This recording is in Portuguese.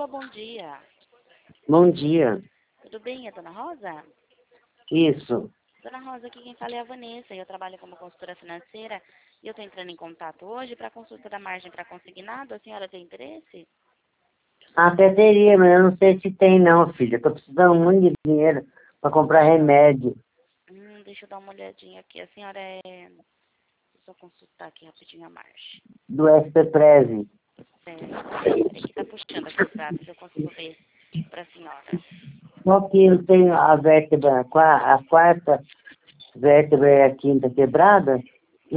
Alô, bom dia. Bom dia. Tudo bem, é Dona Rosa? Isso. Dona Rosa, aqui quem fala é a Vanessa. Eu trabalho como consultora financeira e eu estou entrando em contato hoje para consulta da margem para consignado. A senhora tem interesse? Até teria, mas eu não sei se tem não, filha. Tô precisando muito de dinheiro para comprar remédio. Deixa eu dar uma olhadinha aqui. A senhora é... Deixa eu só consultar aqui rapidinho a margem. Do SP Preze. Peraí que tá puxando aqui os dados. Eu consigo ver para a senhora. Só que eu tenho a vértebra, a quarta vértebra e a quinta quebrada.